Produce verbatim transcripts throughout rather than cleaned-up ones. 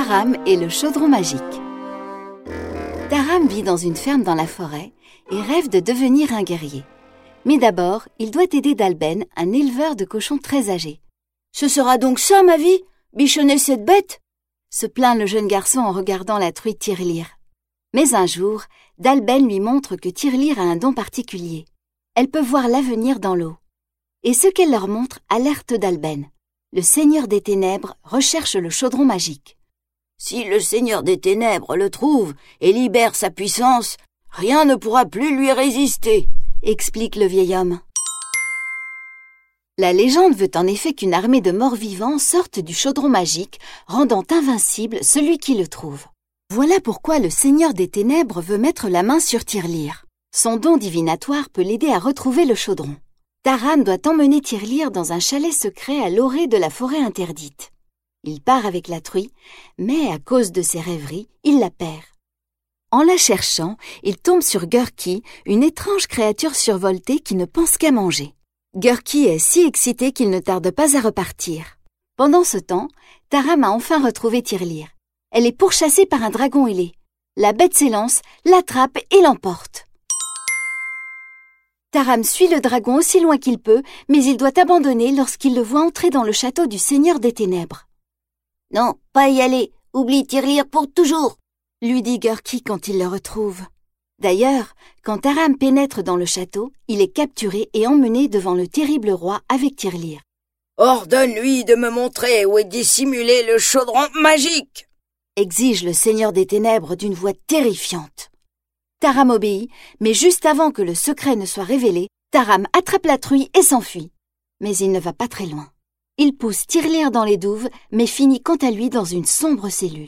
Taram et le chaudron magique. Taram vit dans une ferme dans la forêt et rêve de devenir un guerrier. Mais d'abord, il doit aider Dalben, un éleveur de cochons très âgé. « Ce sera donc ça ma vie, bichonner cette bête ?» se plaint le jeune garçon en regardant la truie Tirelire. Mais un jour, Dalben lui montre que Tirelire a un don particulier. Elle peut voir l'avenir dans l'eau. Et ce qu'elle leur montre alerte Dalben. Le Seigneur des Ténèbres recherche le chaudron magique. « Si le Seigneur des Ténèbres le trouve et libère sa puissance, rien ne pourra plus lui résister, » explique le vieil homme. La légende veut en effet qu'une armée de morts-vivants sorte du chaudron magique, rendant invincible celui qui le trouve. Voilà pourquoi le Seigneur des Ténèbres veut mettre la main sur Tirelire. Son don divinatoire peut l'aider à retrouver le chaudron. Taram doit emmener Tirelire dans un chalet secret à l'orée de la forêt interdite. Il part avec la truie, mais à cause de ses rêveries, il la perd. En la cherchant, il tombe sur Gurki, une étrange créature survoltée qui ne pense qu'à manger. Gurki est si excité qu'il ne tarde pas à repartir. Pendant ce temps, Taram a enfin retrouvé Tirelire. Elle est pourchassée par un dragon ailé. La bête s'élance, l'attrape et l'emporte. Taram suit le dragon aussi loin qu'il peut, mais il doit abandonner lorsqu'il le voit entrer dans le château du Seigneur des Ténèbres. « Non, pas y aller, oublie Tirelire pour toujours !» lui dit Gurki quand il le retrouve. D'ailleurs, quand Taram pénètre dans le château, il est capturé et emmené devant le terrible roi avec Tirelire. « Ordonne-lui de me montrer où est dissimulé le chaudron magique !» exige le Seigneur des Ténèbres d'une voix terrifiante. Taram obéit, mais juste avant que le secret ne soit révélé, Taram attrape la truie et s'enfuit. Mais il ne va pas très loin. Il pousse Tirelire dans les douves, mais finit quant à lui dans une sombre cellule.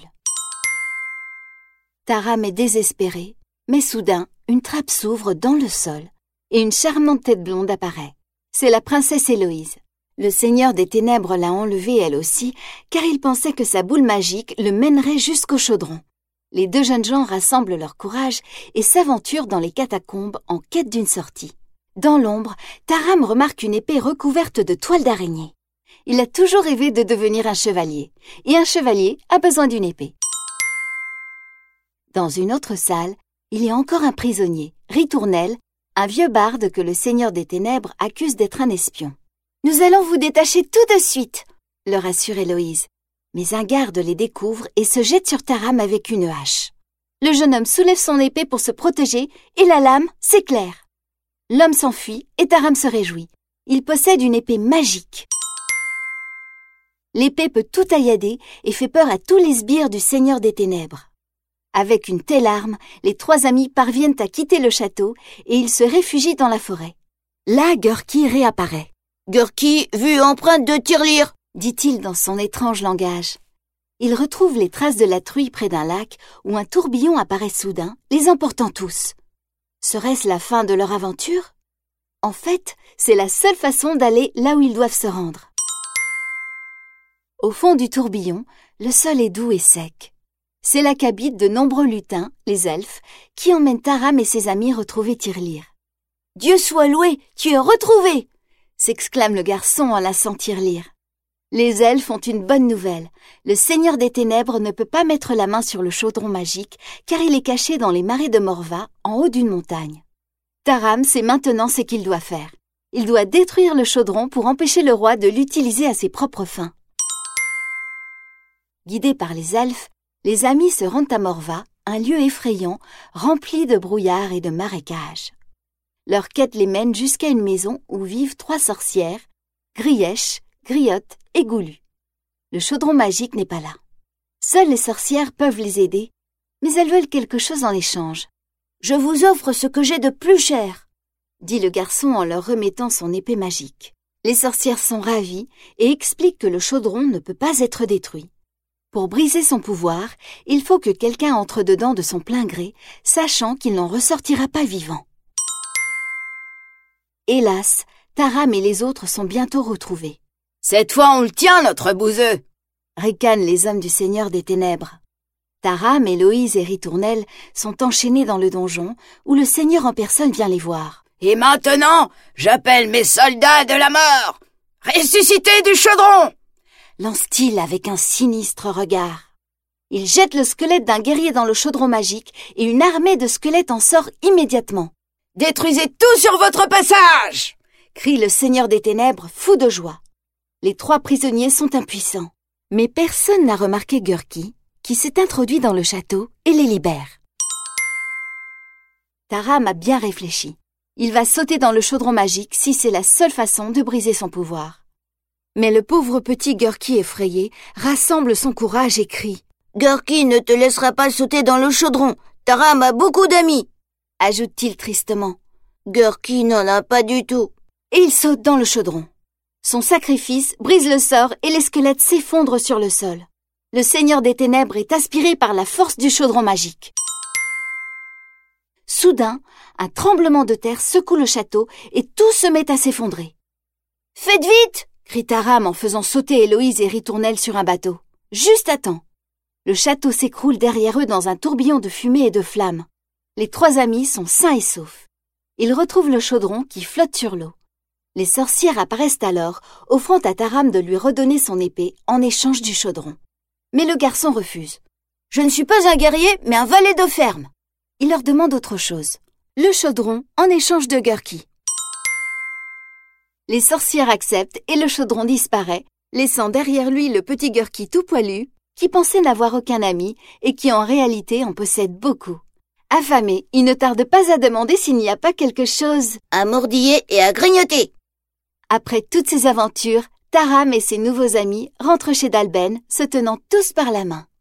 Taram est désespéré, mais soudain, une trappe s'ouvre dans le sol et une charmante tête blonde apparaît. C'est la princesse Héloïse. Le Seigneur des Ténèbres l'a enlevée elle aussi, car il pensait que sa boule magique le mènerait jusqu'au chaudron. Les deux jeunes gens rassemblent leur courage et s'aventurent dans les catacombes en quête d'une sortie. Dans l'ombre, Taram remarque une épée recouverte de toiles d'araignée. Il a toujours rêvé de devenir un chevalier, et un chevalier a besoin d'une épée. Dans une autre salle, il y a encore un prisonnier, Ritournelle, un vieux barde que le Seigneur des Ténèbres accuse d'être un espion. « Nous allons vous détacher tout de suite !» leur assure Héloïse. Mais un garde les découvre et se jette sur Taram avec une hache. Le jeune homme soulève son épée pour se protéger et la lame s'éclaire. L'homme s'enfuit et Taram se réjouit. Il possède une épée magique. L'épée peut tout taillader et fait peur à tous les sbires du Seigneur des Ténèbres. Avec une telle arme, les trois amis parviennent à quitter le château et ils se réfugient dans la forêt. Là, Gurki réapparaît. « Gurki, vue empreinte de Tirelire !» dit-il dans son étrange langage. Il retrouve les traces de la truie près d'un lac où un tourbillon apparaît soudain, les emportant tous. Serait-ce la fin de leur aventure? En fait, c'est la seule façon d'aller là où ils doivent se rendre. Au fond du tourbillon, le sol est doux et sec. C'est là qu'habitent de nombreux lutins, les elfes, qui emmènent Taram et ses amis retrouver Tirelire. « Dieu soit loué, tu es retrouvé !» s'exclame le garçon en laissant Tirelire. Les elfes ont une bonne nouvelle. Le Seigneur des Ténèbres ne peut pas mettre la main sur le chaudron magique car il est caché dans les marais de Morva, en haut d'une montagne. Taram sait maintenant ce qu'il doit faire. Il doit détruire le chaudron pour empêcher le roi de l'utiliser à ses propres fins. Guidés par les elfes, les amis se rendent à Morva, un lieu effrayant, rempli de brouillard et de marécages. Leur quête les mène jusqu'à une maison où vivent trois sorcières, Grièche, Griotte et Goulu. Le chaudron magique n'est pas là. Seules les sorcières peuvent les aider, mais elles veulent quelque chose en échange. « Je vous offre ce que j'ai de plus cher !» dit le garçon en leur remettant son épée magique. Les sorcières sont ravies et expliquent que le chaudron ne peut pas être détruit. Pour briser son pouvoir, il faut que quelqu'un entre dedans de son plein gré, sachant qu'il n'en ressortira pas vivant. Hélas, Taram et les autres sont bientôt retrouvés. « Cette fois on le tient, notre bouseux !» ricanent les hommes du Seigneur des Ténèbres. Taram, Héloïse et Ritournelle sont enchaînés dans le donjon, où le Seigneur en personne vient les voir. « Et maintenant, j'appelle mes soldats de la mort ! Ressuscitez du chaudron !» lance-t-il avec un sinistre regard. Il jette le squelette d'un guerrier dans le chaudron magique et une armée de squelettes en sort immédiatement. « Détruisez tout sur votre passage !» crie le Seigneur des Ténèbres, fou de joie. Les trois prisonniers sont impuissants. Mais personne n'a remarqué Gurki, qui s'est introduit dans le château et les libère. Taram a bien réfléchi. Il va sauter dans le chaudron magique si c'est la seule façon de briser son pouvoir. Mais le pauvre petit Gurki effrayé rassemble son courage et crie « Gurki ne te laissera pas sauter dans le chaudron. Taram a beaucoup d'amis !» ajoute-t-il tristement. « Gurki n'en a pas du tout. » Et il saute dans le chaudron. Son sacrifice brise le sort et les squelettes s'effondrent sur le sol. Le Seigneur des Ténèbres est aspiré par la force du chaudron magique. Soudain, un tremblement de terre secoue le château et tout se met à s'effondrer. « Faites vite !» crie Taram en faisant sauter Héloïse et Ritournelle sur un bateau. Juste à temps. Le château s'écroule derrière eux dans un tourbillon de fumée et de flammes. Les trois amis sont sains et saufs. Ils retrouvent le chaudron qui flotte sur l'eau. Les sorcières apparaissent alors, offrant à Taram de lui redonner son épée en échange du chaudron. Mais le garçon refuse. « Je ne suis pas un guerrier, mais un valet de ferme !» Il leur demande autre chose. Le chaudron en échange de Gurki. Les sorcières acceptent et le chaudron disparaît, laissant derrière lui le petit Gurki tout poilu, qui pensait n'avoir aucun ami et qui en réalité en possède beaucoup. Affamé, il ne tarde pas à demander s'il n'y a pas quelque chose à mordiller et à grignoter. Après toutes ces aventures, Taram et ses nouveaux amis rentrent chez Dalben, se tenant tous par la main.